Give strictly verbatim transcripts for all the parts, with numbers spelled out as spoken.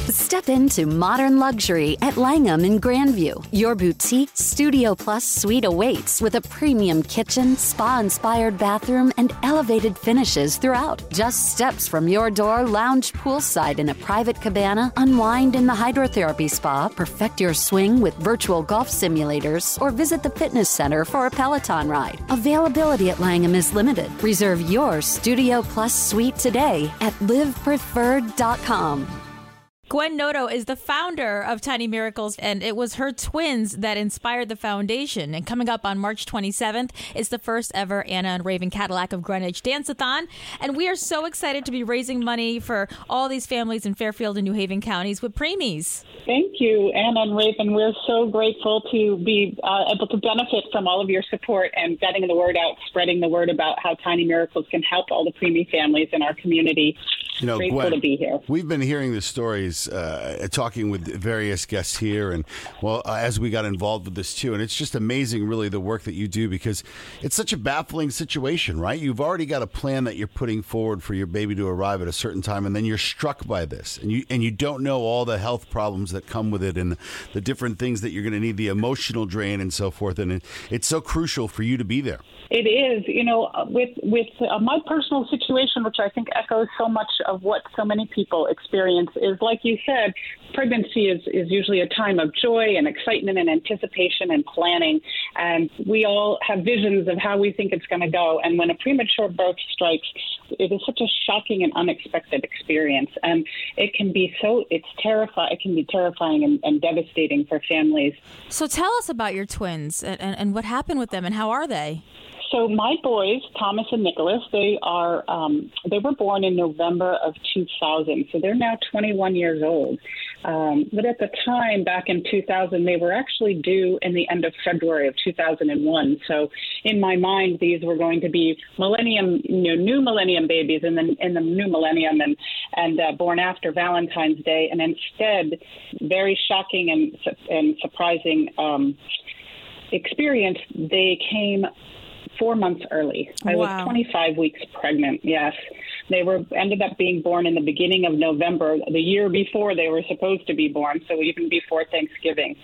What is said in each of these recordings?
Step into modern luxury at Langham in Grandview. Your boutique Studio Plus suite awaits with a premium kitchen, spa-inspired bathroom, and elevated finishes throughout. Just steps from your door, lounge poolside in a private cabana, unwind in the hydrotherapy spa, perfect your swing with virtual golf simulators, or visit the fitness center for a Peloton ride. Availability at Langham is limited. Reserve your Studio Plus suite today at live preferred dot com. Gwen Noto is the founder of Tiny Miracles, and it was her twins that inspired the foundation. And coming up on March twenty-seventh is the first ever Anna and Raven Cadillac of Greenwich Dance-a-thon. And we are so excited to be raising money for all these families in Fairfield and New Haven counties with preemies. Thank you, Anna and Raven. We're so grateful to be uh, able to benefit from all of your support and getting the word out, spreading the word about how Tiny Miracles can help all the preemie families in our community. You know, Grateful Gwen, to be here. We've been hearing the stories, uh, talking with various guests here, and well, uh, as we got involved with this too, and it's just amazing, really, the work that you do, because it's such a baffling situation, right? You've already got a plan that you're putting forward for your baby to arrive at a certain time, and then you're struck by this, and you and you don't know all the health problems that come with it, and the different things that you're going to need, the emotional drain, and so forth, and it, it's so crucial for you to be there. It is, you know, with with uh, my personal situation, which I think echoes so much of what so many people experience, is like you said, pregnancy is, is usually a time of joy and excitement and anticipation and planning. And we all have visions of how we think it's going to go. And when a premature birth strikes, it is such a shocking and unexpected experience. And it can be so, it's terrifying. It can be terrifying and, and devastating for families. So tell us about your twins and, and, and what happened with them and how are they? So my boys, Thomas and Nicholas, they are um, they were born in November of two thousand. So they're now twenty-one years old. Um, but at the time, back in two thousand, they were actually due in the end of February of two thousand one. So in my mind, these were going to be millennium, you know, new millennium babies in the in the new millennium, and and uh, born after Valentine's Day. And instead, very shocking and and surprising um, experience, they came four months early. I Wow. was twenty-five weeks pregnant. Yes. They were ended up being born in the beginning of November, the year before they were supposed to be born, so even before Thanksgiving.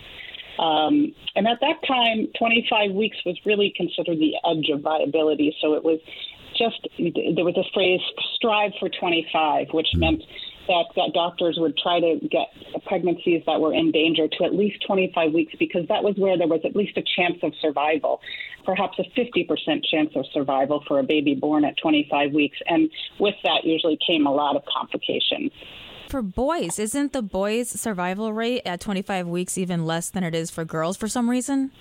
Um, and at that time, twenty-five weeks was really considered the edge of viability. So it was just, there was a phrase, strive for twenty-five, which meant that, that doctors would try to get pregnancies that were in danger to at least twenty-five weeks, because that was where there was at least a chance of survival, perhaps a fifty percent chance of survival for a baby born at twenty-five weeks. And with that usually came a lot of complications. For boys, isn't the boys' survival rate at twenty-five weeks even less than it is for girls for some reason?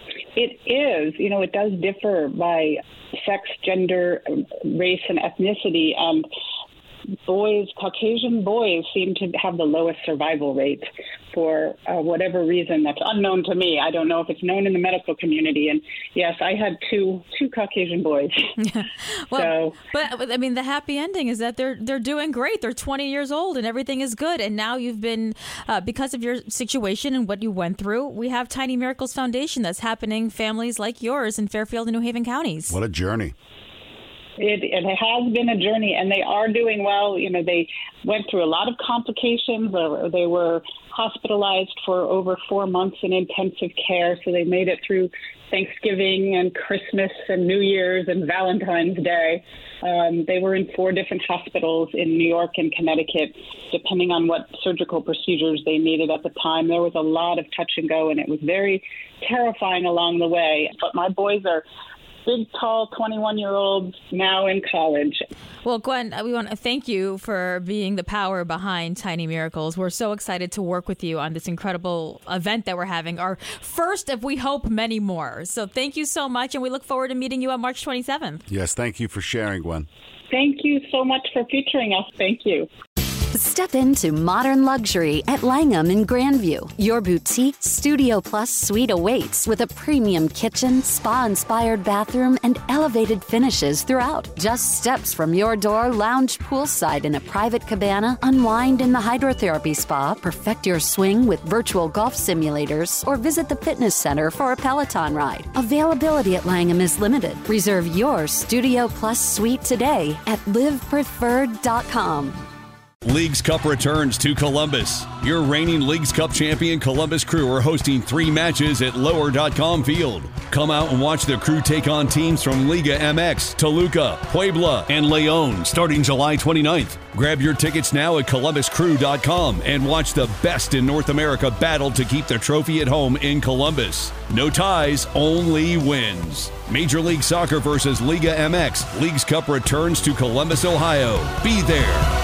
It is. You know, it does differ by sex, gender, race, and ethnicity. And boys, Caucasian boys seem to have the lowest survival rate for uh, whatever reason that's unknown to me. I don't know if it's known in the medical community. And yes, I had two two Caucasian boys. Well, so, but I mean, the happy ending is that they're they're doing great. They're twenty years old and everything is good. And now you've been, uh, because of your situation and what you went through, we have Tiny Miracles Foundation that's happening families like yours in Fairfield and New Haven counties. What a journey. It, it has been a journey, and they are doing well. You know, they went through a lot of complications. They were hospitalized for over four months in intensive care, so they made it through Thanksgiving and Christmas and New Year's and Valentine's Day. Um, they were in four different hospitals in New York and Connecticut, depending on what surgical procedures they needed at the time. There was a lot of touch and go, and it was very terrifying along the way. But my boys are big, tall, twenty-one-year-olds now in college. Well, Gwen, we want to thank you for being the power behind Tiny Miracles. We're so excited to work with you on this incredible event that we're having, our first of, we hope, many more. So thank you so much, and we look forward to meeting you on March twenty-seventh. Yes, thank you for sharing, Gwen. Thank you so much for featuring us. Thank you. Step into modern luxury at Langham in Grandview. Your boutique Studio Plus suite awaits with a premium kitchen, spa-inspired bathroom, and elevated finishes throughout. Just steps from your door, lounge poolside in a private cabana, unwind in the hydrotherapy spa, perfect your swing with virtual golf simulators, or visit the fitness center for a Peloton ride. Availability at Langham is limited. Reserve your Studio Plus suite today at live preferred dot com. Leagues Cup returns to Columbus. Your reigning Leagues Cup champion Columbus Crew are hosting three matches at lower dot com field. Come out and watch the Crew take on teams from Liga M X, Toluca, Puebla, and León starting July twenty-ninth. Grab your tickets now at columbus crew dot com and watch the best in North America battle to keep the trophy at home in Columbus. No ties, only wins. Major League Soccer versus Liga M X. Leagues Cup returns to Columbus, Ohio. Be there.